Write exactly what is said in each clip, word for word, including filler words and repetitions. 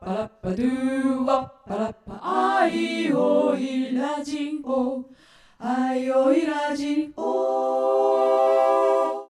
パラッパドゥワパラッパアイオイラジオアイオイラジオ。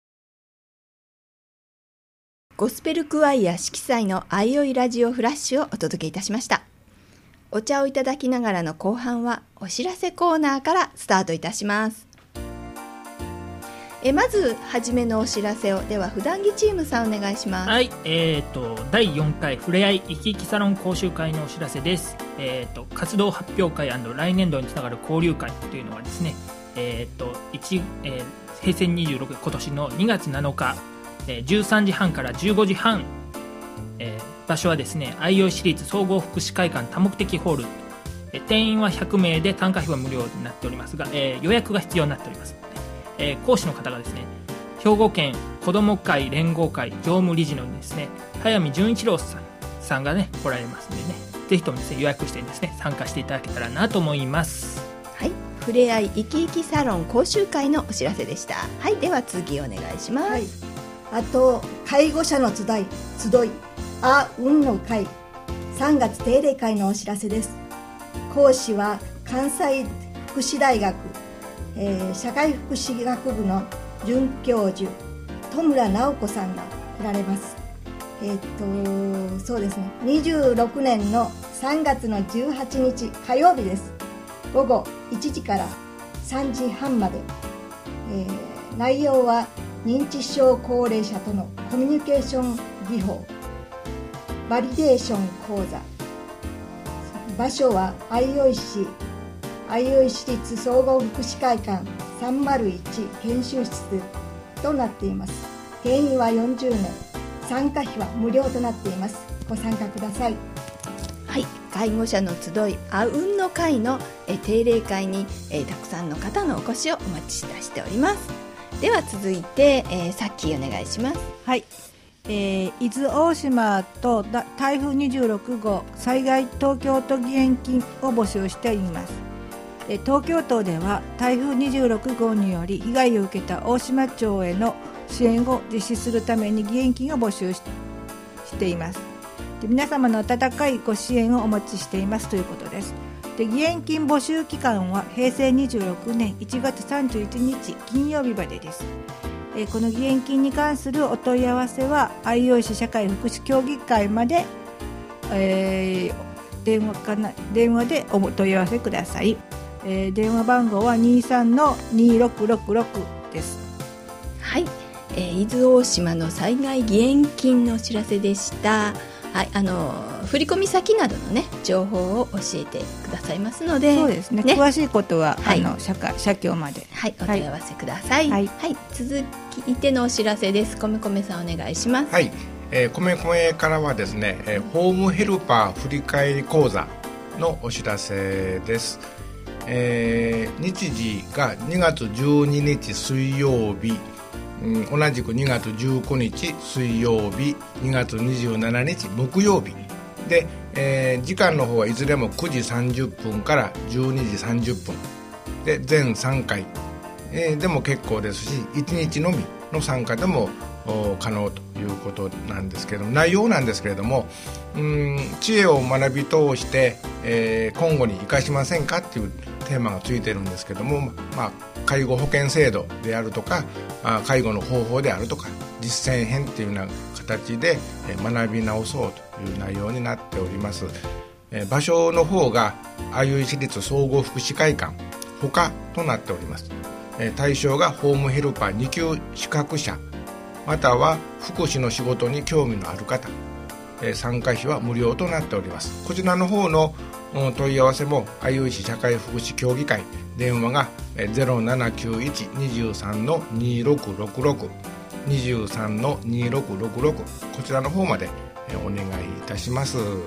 ゴスペルクワイア色彩のアイオイラジオフラッシュをお届けいたしました。お茶をいただきながらの後半はお知らせコーナーからスタートいたします。えまず初めのお知らせをでは普段着チームさんお願いします。 はい、えー、とだいよんかいふれあい生き生きサロン講習会のお知らせです。えー、と活動発表会&来年度につながる交流会というのはですね、えーと1えー、へいせいにじゅうろく今年のにがつなのか、えー、じゅうさんじはんからじゅうごじはん、えー、場所はですね相生市立総合福祉会館多目的ホール、えー、定員はひゃくめいで参加費は無料になっておりますが、えー、予約が必要になっております。えー、講師の方がですね兵庫県子ども会連合会常務理事のですね早見純一郎さんさんがね来られますのでね、ぜひともですね予約してですね参加していただけたらなと思います。 はい、ふれあい生き生きサロン講習会のお知らせでした。はい、では次お願いします。はい、 あと介護者の集い集いあうんの会さんがつ定例会のお知らせです。講師は関西福祉大学えー、社会福祉学部の准教授戸村直子さんが来られます。えー、っとそうですねにじゅうろくねんのさんがつのじゅうはちにち火曜日です。ごごいちじからさんじはんまで、えー、内容は認知症高齢者とのコミュニケーション技法バリデーション講座。場所は相生市相生市立総合福祉会館さんまるいち研修室となっています。定員はよんじゅうめい、参加費は無料となっています。ご参加ください。 はい、介護者の集いあうんの会のえ定例会にえたくさんの方のお越しをお待ちしております。では続いて、えー、さっきお願いします。 はい、えー、伊豆大島と台風にじゅうろくごう災害東京都義援金を募集しています。東京都では台風にじゅうろくごうにより被害を受けた大島町への支援を実施するために義援金を募集 し, しています。で皆様の温かいご支援をお待ちしていますということです。で義援金募集期間はへいせいにじゅうろくねんいちがつさんじゅういちにち金曜日までです。えこの義援金に関するお問い合わせは相生市社会福祉協議会まで、えー、電話かな電話でお問い合わせください。えー、電話番号は にじゅうさんのにろくろくろく です。 はい、えー、伊豆大島の災害義援金のお知らせでした。はい、あの振込先などのね情報を教えてくださいますので、 そうですね、ね詳しいことは、はい、あの社会社協まで、 はい、お問い合わせください。はいはい、続いてのお知らせです。こめこめさんお願いします。 はい、えー、こめこめからはですね、えー、ホームヘルパー振り返り講座のお知らせです。えー、日時がにがつじゅうににち水曜日、うん、同じくにがつじゅうくにち水曜日、にがつにじゅうしちにち木曜日で、えー、時間の方はいずれもくじさんじゅっぷんからじゅうにじさんじゅっぷんで全さんかい、えー、でも結構ですしいちにちのみの参加でも可能ということなんですけど、内容なんですけれども、うーん知恵を学び通して、えー、今後に生かしませんかっていうテーマがついてるんですけども、まあ、介護保険制度であるとか介護の方法であるとか実践編っていうような形で学び直そうという内容になっております。場所の方が相生市立総合福祉会館他となっております。対象がホームヘルパーにきゅう資格者または福祉の仕事に興味のある方、参加費は無料となっております。こちらの方の問い合わせも相生市社会福祉協議会電話が ゼロななきゅういち にじゅうさんのにろくろくろく にじゅうさんのにろくろくろく こちらの方までお願いいたします。はい、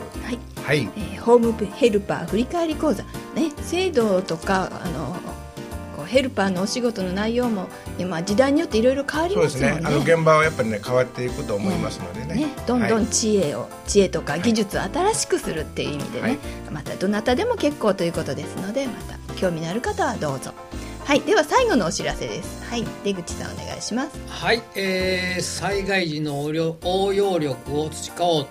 はいえー、ホームヘルパー振り返り講座、ね、制度とかあのヘルパーのお仕事の内容も今時代によっていろいろ変わりますよね。 そうですね、あの現場はやっぱりね変わっていくと思いますので ね, ねどんどん知恵を、はい、知恵とか技術を新しくするっていう意味でね、はい、またどなたでも結構ということですので、また興味のある方はどうぞ。はい、では最後のお知らせです。はい、出口さんお願いします。 はい、えー、災害時の応用力を培おうという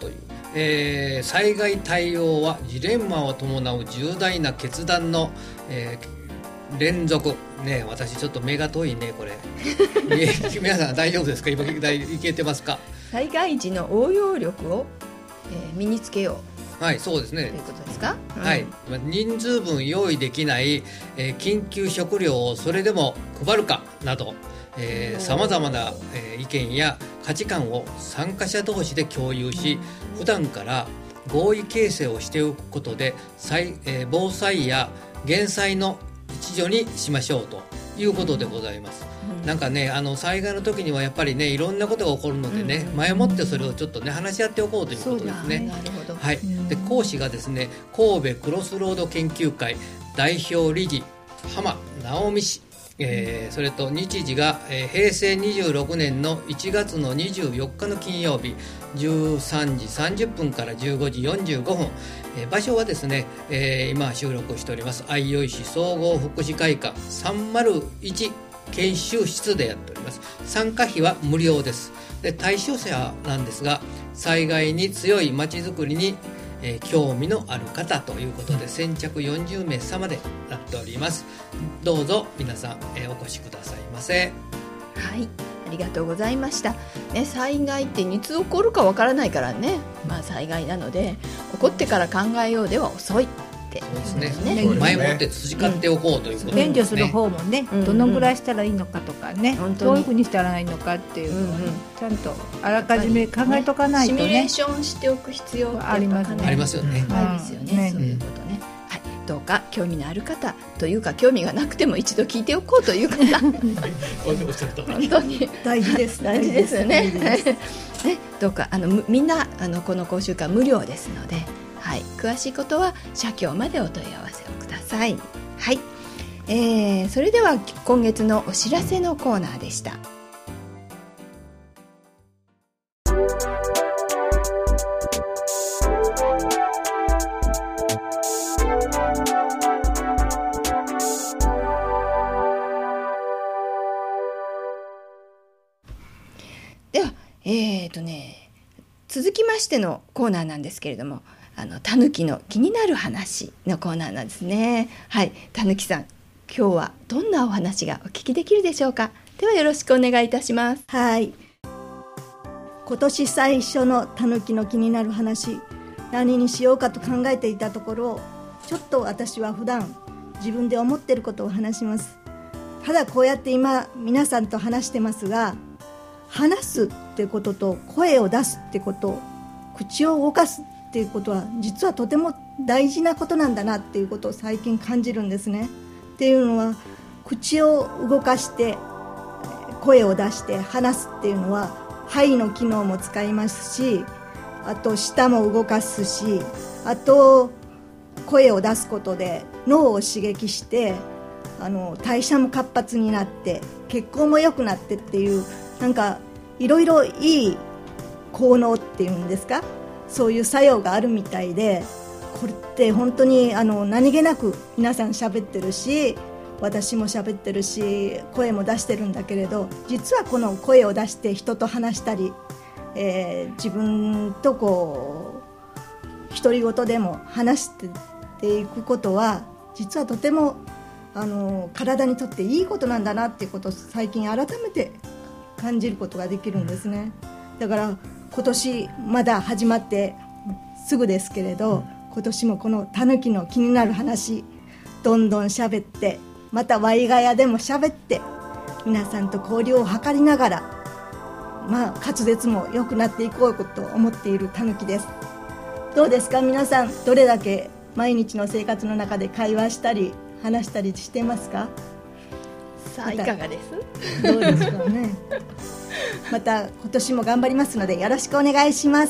えー、災害対応はジレンマを伴う重大な決断の、えー、連続ね。私ちょっと目が遠いねこれ皆さん大丈夫ですか？今いけてますか？ 災害時の応用力を、えー、身につけよう、はい、 そうですねということですか？うん、 はい、人数分用意できない、えー、緊急食料をそれでも配るかなどさまざまな、えー、意見や価値観を参加者同士で共有し、普段から合意形成をしておくことで災、えー、防災や減災の一助にしましょうということでございます。うん、なんかね、あの災害の時にはやっぱりねいろんなことが起こるのでね、うん、前もってそれをちょっとね話し合っておこうということですね。 なるほど。 はい、で講師がですね神戸クロスロード研究会代表理事浜直美氏、えー、それと日時が、えー、平成にじゅうろくねんのいちがつのにじゅうよっかの金曜日じゅうさんじさんじゅっぷんからじゅうごじよんじゅうごふん、えー、場所はですね、えー、今収録しております相生市総合福祉会館さんまるいち研修室でやっております。参加費は無料です。で対象者なんですが災害に強いまちづくりにえー、興味のある方ということで先着よんじゅうめい様でなっております。どうぞ皆さん、えー、お越しくださいませ。 はい、ありがとうございました、ね、災害っていつ起こるかわからないからね、まあ、災害なので起こってから考えようでは遅いってそうですね、ね、前もって培っておこうということですね。 免除する方もね、うん、どのぐらいしたらいいのかとかね、うん、どういうふうにしたらいいのかっていうのを、ね、うんうん、ちゃんとあらかじめ考えとかないとね、 シミュレーションしておく必要がありますね。 ありますよね。 ありますよね、うん、そういうことね、はい、どうか興味のある方というか興味がなくても一度聞いておこうという方本当に大事です大事ですよねね、どうかあのみんなあのこの講習会無料ですので、はい、詳しいことは社協までお問い合わせをください。はい、えー、それでは今月のお知らせのコーナーでした。では、えーとね、続きましてのコーナーなんですけれども、あのたぬきの気になる話のコーナーなんですね。はい、たぬきさん、今日はどんなお話がお聞きできるでしょうか。ではよろしくお願いいたします。 はい、今年最初のたぬきの気になる話、何にしようかと考えていたところ、ちょっと私は普段自分で思っていることを話します。ただこうやって今皆さんと話してますが、話すってことと声を出すってこと、口を動かすっていうことは実はとても大事なことなんだなっていうことを最近感じるんですね。っていうのは、口を動かして声を出して話すっていうのは肺の機能も使いますし、あと舌も動かすし、あと声を出すことで脳を刺激してあの代謝も活発になって血行も良くなってっていう、なんかいろいろいい効能っていうんですか、そういう作用があるみたいで、これって本当にあの何気なく皆さん喋ってるし、私も喋ってるし、声も出してるんだけれど、実はこの声を出して人と話したり、えー、自分とこう独り言でも話していくことは実はとてもあの体にとっていいことなんだなっていうことを最近改めて感じることができるんですね。だから今年まだ始まってすぐですけれど、今年もこのたぬきの気になる話どんどん喋って、またワイガヤでも喋って、皆さんと交流を図りながら、まあ滑舌も良くなっていこうと思っているたぬきです。どうですか皆さん、どれだけ毎日の生活の中で会話したり話したりしてますか？ さあいかがです？ どうでしょうねまた今年も頑張りますのでよろしくお願いします。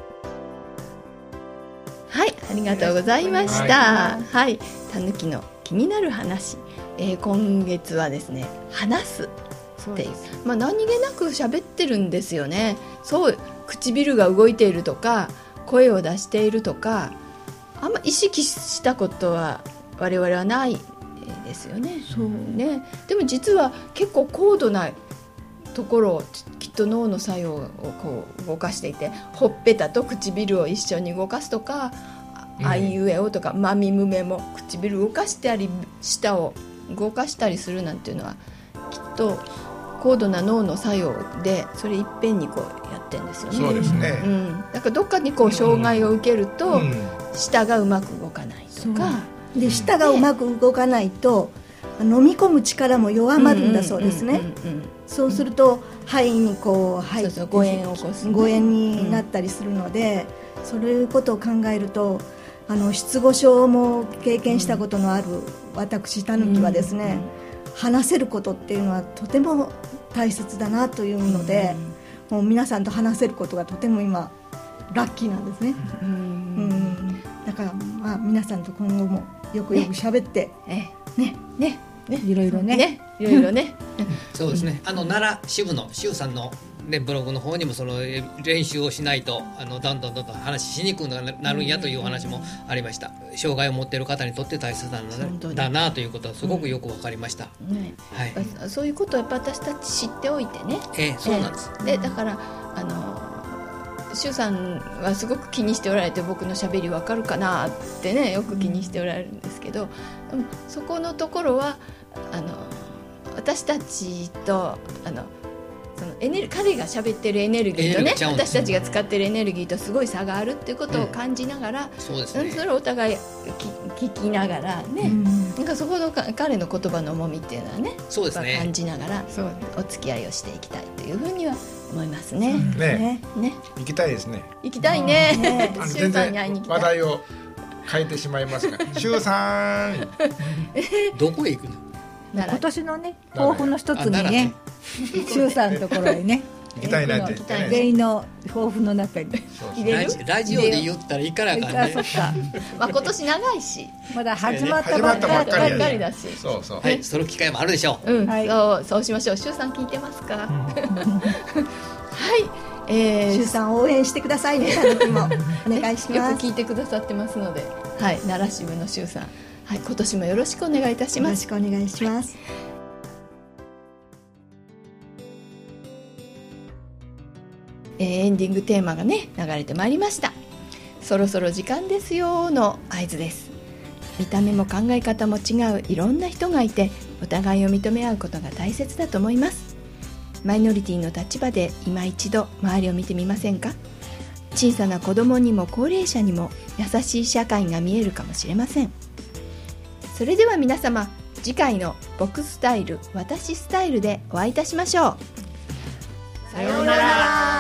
はい、ありがとうございました。はい、たぬきの気になる話、えー、今月はですね、話すっていう、まあ、何気なく喋ってるんですよね。そう、唇が動いているとか声を出しているとか、あんま意識したことは我々はないですよね。そうね。でも実は結構高度なところをきっと脳の作用をこう動かしていて、ほっぺたと唇を一緒に動かすとか、うん、あいうえおとかまみむめも唇動かしたり舌を動かしたりするなんていうのはきっと高度な脳の作用でそれいっぺんにこうやってるんですよね。 そうですね、 うん、だからどっかにこう障害を受けると、うん、舌がうまく動かないとかで、舌がうまく動かないと飲み込む力も弱まるんだそうですね。そうすると肺にこう入って誤嚥を起こす、ね、 誤嚥になったりするので、うん、そういうことを考えるとあの失語症も経験したことのある私たぬきはですね、うん、話せることっていうのはとても大切だなというので、うん、もう皆さんと話せることがとても今ラッキーなんですね。うん、うん、だからまあ皆さんと今後もよくよく喋ってねねねねいろいろねねいろいろねそうですね、あの奈良支部の周さんの、ね、ブログの方にもその練習をしないとあのどんどんどんどん話しにくくなるんやというお話もありました。障害を持っている方にとって大切なのだなということはすごくよく分かりました、うんね、 はい、そういうことをやっぱ私たち知っておいてね、 えー、そうなんです、 えー、でだからあの周さんはすごく気にしておられて、僕のしゃべりわかるかなってねよく気にしておられるんですけど、でもそこのところはあの私たちとあのそのエネル彼がしゃべってるエネルギーとね、私たちが使ってるエネルギーとすごい差があるっていうことを感じながら、うん、そうですね、それをお互い聞きながらね、うん、なんかそこの彼の言葉の重みっていうのはね、 そうですね、 感じながらお付き合いをしていきたいというふうには思いますね。 ね、ね、行きたいですね。 行きたいね。 ね、周さんに会いに行きたい。話題を変えてしまいますが、周さんどこへ行くの？ 今年のね抱負の一つにね、周さんのところへね行きたいなって全員の抱負の中に入れる。ラジオで言ったらいいからかね。 そっか。まあ今年長いし、 まだ始まったばっかりだし、 そうそう。 はい、その機会もあるでしょう。 うん、そうそうしましょう。周さん聞いてますか？はい。えー、周さん応援してくださいね。たぬきもお願いします。 よく聞いてくださってますので、はい、奈良支部の周さん、はい、今年もよろしくお願いいたします。 よろしくお願いします。 えー、エンディングテーマがね流れてまいりました。そろそろ時間ですよの合図です。見た目も考え方も違ういろんな人がいて、お互いを認め合うことが大切だと思います。マイノリティの立場で今一度周りを見てみませんか？小さな子供にも高齢者にも優しい社会が見えるかもしれません。それでは皆様、次回の僕スタイル私スタイルでお会いいたしましょう。さようなら。